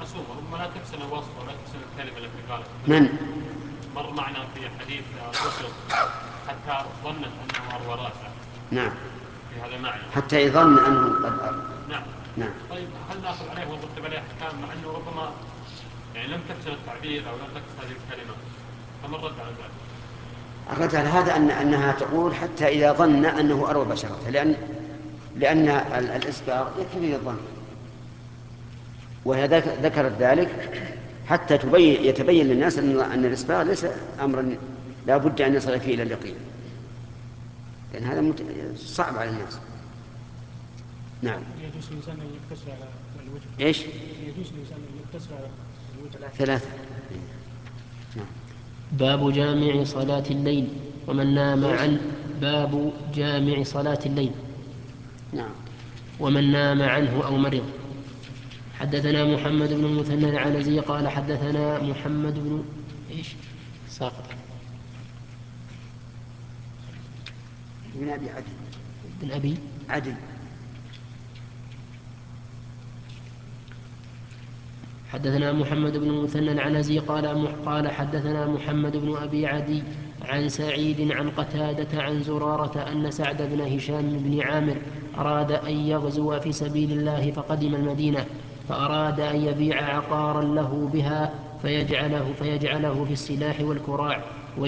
معصوم، ربما لا تحسن الوصف ولا تحسن الكلمة التي قالت. من؟ مر معنا في حديث الرسل حتى ظنت أنه أروى راسه. نعم. في هذا المعنى. حتى يظن أنه قد أروى. نعم. نعم. طيب هل نأخذ عليه ونرتب عليه أحكام مع أنه ربما يعني لم تحسن التعبير أو لم تحسن هذه الكلمة؟ فما الرد على ذلك؟ الرد على هذا أنها تقول حتى إذا ظن أنه أروى بشرته، لأن الإسباغ يكفي الظن، وهي ذكرت ذلك حتى يتبين للناس أن الإسباغ ليس أمرا لا بد أن يصل فيه إلى اليقين، لأن هذا صعب على الناس. نعم. يجوز الإنسان أن يقتصر على الوجه. إيش؟ يجوز الإنسان أن يقتصر على الوجه. ثلاثة. نعم. باب جامع صلاة الليل ومن نام عن باب جامع صلاة الليل. نعم. ومن نام عنه أو مرض. حدثنا محمد بن المثنى العنزي قال حدثنا محمد بن إيش ساقط بن أبي عدي. بن أبي عدي. حدثنا محمد بن المثنى العنزي قال حدثنا محمد بن أبي عدي عن سعيد عن قتادة عن زرارة أن سعد بن هشام بن عامر أراد أن يغزو في سبيل الله فقدم المدينة، فأراد أن يبيع عقارا له بها فيجعله في السلاح والكراع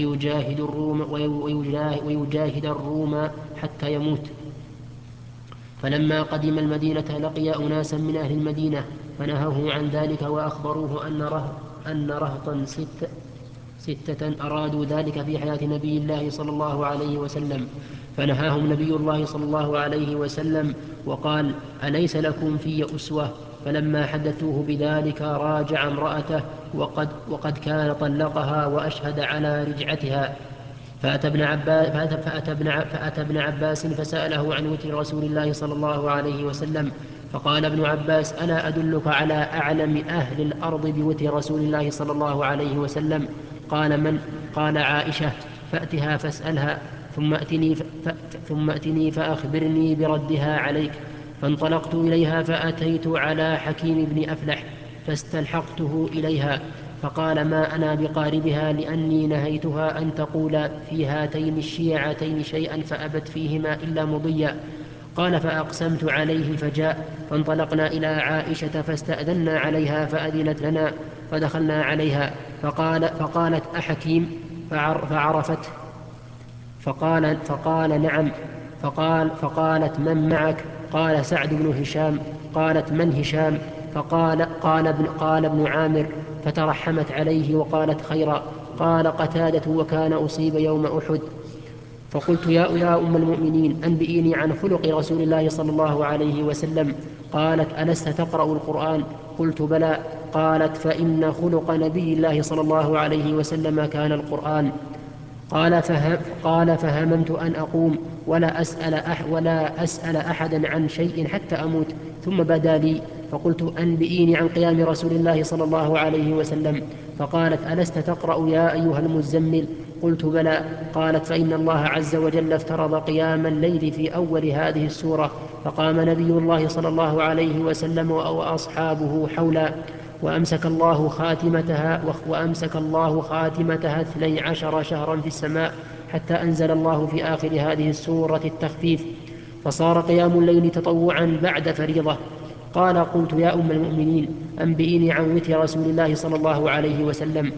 ويجاهد الروم حتى يموت. فلما قدم المدينة لقي أناسا من أهل المدينة فنهوه عن ذلك وأخبروه أن رهطا ستة أرادوا ذلك في حياة نبي الله صلى الله عليه وسلم، فنهاهم نبي الله صلى الله عليه وسلم وقال: أليس لكم في أسوة؟ فلما حدثوه بذلك راجع امرأته وقد كان طلقها وأشهد على رجعتها، فأتى ابن عباس فسأله عن وتر رسول الله صلى الله عليه وسلم، فقال ابن عباس: ألا أدلك على أعلم أهل الأرض بوتر رسول الله صلى الله عليه وسلم؟ قال: من؟ قال: عائشة، فأتها فاسألها ثم أتني فأخبرني بردها عليك. فانطلقت إليها فأتيت على حكيم بن أفلح فاستلحقته إليها، فقال: ما أنا بقاربها، لأني نهيتها أن تقول في هاتين الشيعتين شيئا فأبت فيهما إلا مضيا. قال: فأقسمت عليه فجاء، فانطلقنا إلى عائشة فاستأذنا عليها فأذنت لنا، فدخلنا عليها فقالت: أحكيم؟ فعرفته، فقال: نعم. فقالت: من معك؟ قال: سعد بن هشام. قالت: من هشام؟ قال ابن عامر، فترحمت عليه وقالت: خيرا. قال قتادة: وكان أصيب يوم أحد. فقلت: يا أم المؤمنين، أنبئيني عن خلق رسول الله صلى الله عليه وسلم. قالت: ألست تقرأ القرآن؟ قلت: بلى. قالت: فإن خلق نبي الله صلى الله عليه وسلم كان القرآن. قال: فهممت أن أقوم ولا أسأل أحدا عن شيء حتى أموت، ثم بدا لي فقلت: أنبئيني عن قيام رسول الله صلى الله عليه وسلم. فقالت: ألست تقرأ يا أيها المزمل؟ قلت: بلى. قالت: فإن الله عز وجل افترض قيام الليل في أول هذه السورة، فقام نبي الله صلى الله عليه وسلم وأصحابه حولا، وأمسك الله خاتمتها 12 شهرا في السماء، حتى أنزل الله في آخر هذه السورة التخفيف، فصار قيام الليل تطوعا بعد فريضة. قال: قلت: يا أم المؤمنين، أنبئيني عن وتر رسول الله صلى الله عليه وسلم.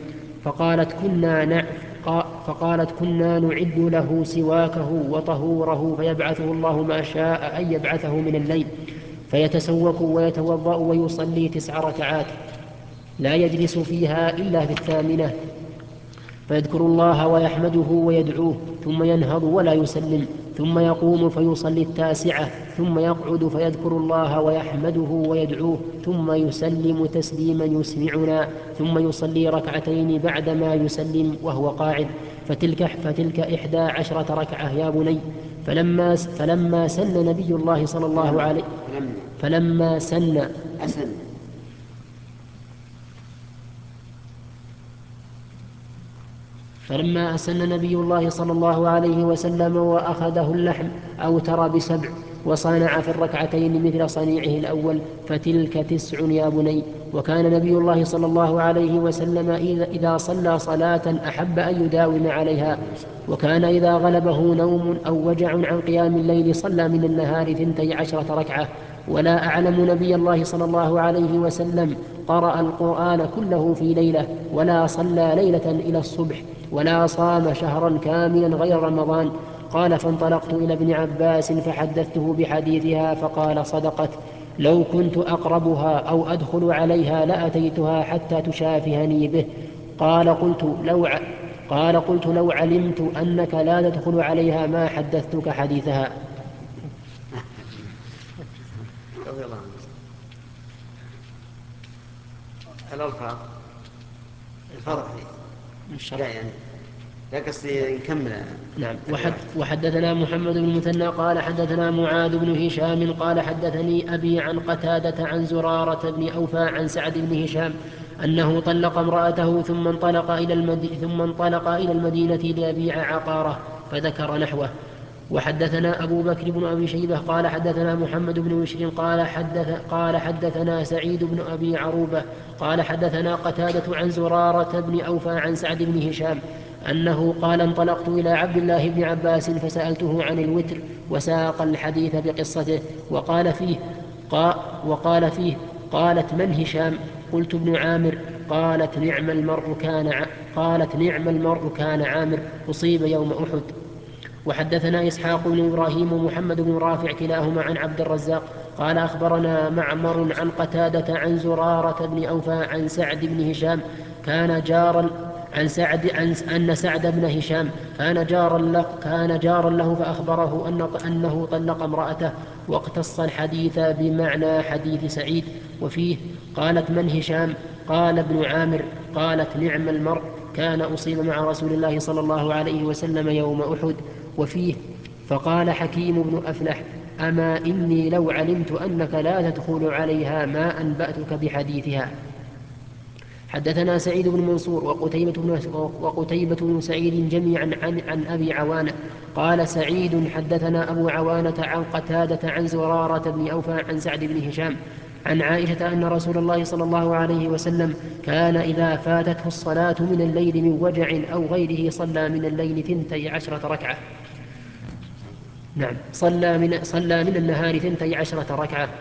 فقالت: كنا نعد له سواكه وطهوره، فيبعثه الله ما شاء أن يبعثه من الليل، فيتسوك ويتوضأ ويصلي 9 ركعات لا يجلس فيها إلا في 8، فيذكر الله ويحمده ويدعوه، ثم ينهض ولا يسلم، ثم يقوم فيصلي 9، ثم يقعد فيذكر الله ويحمده ويدعوه، ثم يسلم تسليما يسمعنا، ثم يصلي 2 بعدما يسلم وهو قاعد، فتلك 11 ركعة يا بني. فلما سن نبي الله صلى الله عليه فلما سن فلما أسن نبي الله صلى الله عليه وسلم وأخذه اللحم أوتر ب7 وصنع في الركعتين مثل صنيعه الأول، فتلك 9 يا بني. وكان نبي الله صلى الله عليه وسلم إذا صلى صلاة أحب أن يداوم عليها، وكان إذا غلبه نوم أو وجع عن قيام الليل صلى من النهار 12 ركعة. ولا أعلم نبي الله صلى الله عليه وسلم قرأ القرآن كله في ليلة، ولا صلى ليلة إلى الصبح، ولا صام شهرا كاملا غير رمضان. قال: فانطلقت إلى ابن عباس فحدثته بحديثها فقال: صدقت، لو كنت أقربها أو أدخل عليها لأتيتها حتى تشافهني به. قال: قلت لو علمت أنك لا تدخل عليها ما حدثتك حديثها. رضي الله عنه. الألفاظ الفرق لا يعني لا قصدي نكمل. نعم. وحدثنا محمد بن المثنى قال حدثنا معاذ بن هشام قال حدثني أبي عن قتادة عن زرارة بن أوفى عن سعد بن هشام أنه طلق امرأته ثم انطلق إلى المدينة ليبيع عقاره، فذكر نحوه. وحدثنا أبو بكر بن أبي شيبة قال حدثنا محمد بن بشر قال حدثنا سعيد بن أبي عروبة قال حدثنا قتادة عن زرارة بن أوفى عن سعد بن هشام أنه قال: انطلقت إلى عبد الله بن عباس فسألته عن الوتر، وساق الحديث بقصته. وقال فيه: قالت: من هشام؟ قلت: ابن عامر. قالت: نعم المرء كان عامر، أصيب يوم أحد. وحدثنا إسحاق بن إبراهيم ومحمد بن رافع كلاهما عن عبد الرزاق قال أخبرنا معمر عن قتادة عن زرارة بن أوفى عن سعد بن هشام أن سعد بن هشام كان جارا له فأخبره أنه طلق امرأته، واقتص الحديث بمعنى حديث سعيد. وفيه: قالت: من هشام؟ قال: ابن عامر. قالت: نعم المرء كان أصيب مع رسول الله صلى الله عليه وسلم يوم أحد. وفيه: فقال حكيم بن أفلح: أما إني لو علمت أنك لا تدخل عليها ما أنبأتك بحديثها. حدثنا سعيد بن منصور وقتيبة بن سعيد جميعا عن أبي عوانة قال سعيد: حدثنا أبو عوانة عن قتادة عن زرارة بن أوفى عن سعد بن هشام عن عائشة أن رسول الله صلى الله عليه وسلم كان إذا فاتته الصلاة من الليل من وجع أو غيره صلى من الليل 12 ركعة. نعم، صلى من النهار 12 ركعة.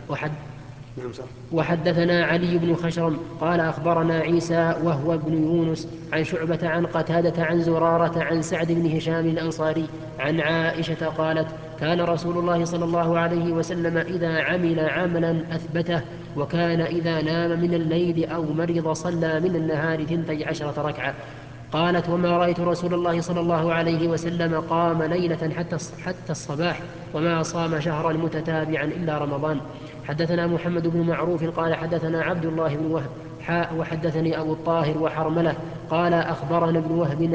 وحدثنا علي بن خشرم قال أخبرنا عيسى وهو ابن يونس عن شعبة عن قتادة عن زرارة عن سعد بن هشام الأنصاري عن عائشة قالت: كان رسول الله صلى الله عليه وسلم إذا عمل عملا أثبته، وكان إذا نام من الليل أو مرض صلى من النهار 12 ركعة. قالت: وما رأيت رسول الله صلى الله عليه وسلم قام ليلة حتى الصباح، وما صام شهرا متتابعا إلا رمضان. حدثنا محمد بن معروف قال حدثنا عبد الله بن وهب وحدثني أبو الطاهر وحرملة قال أخبرنا ابن وهب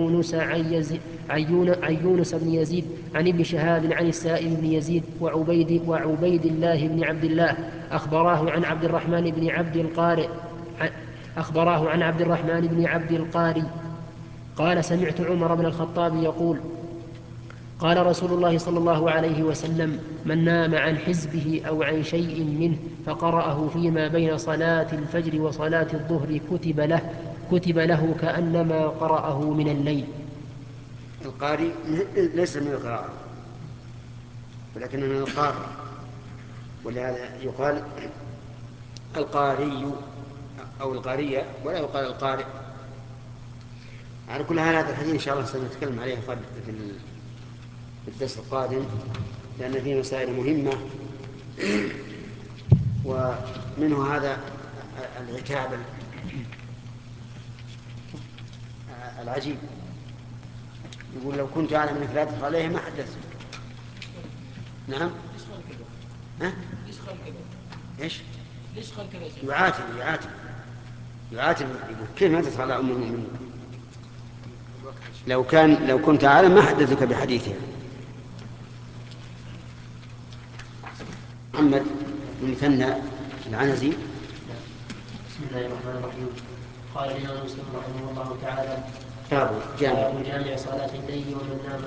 عن يونس بن يزيد عن ابن شهاب عن السائب بن يزيد وعبيد الله بن عبد الله أخبراه عن عبد الرحمن بن عبد القاري قال: سمعت عمر بن الخطاب يقول: قال رسول الله صلى الله عليه وسلم: من نام عن حزبه أو عن شيء منه فقرأه فيما بين صلاة الفجر وصلاة الظهر كتب له كأنما قرأه من الليل. القارئ ليس من القراءة، ولكن من القارئ، ولهذا يقال القارئ أو القارية ولا يقال القارئ. على كل حال هذا الحديث إن شاء الله سنتكلم عليه في الدرس القادم، لأن فيه مسائل مهمة، ومنه هذا العتاب العجيب. يقول: لو كنت أعلم أنك لا تدخل عليه ما حدثت. نعم. إيش؟ يعاتب يقول: كيف ما تدخل على أم المؤمنين؟ لو كنت أعلم ما حدثتك بحديثها. محمد بن مثنى العنزي. بسم الله الرحمن الرحيم. قال الإمام مسلم رحمه الله تعالى: باب جامع جامع صلاة الليل ومن نام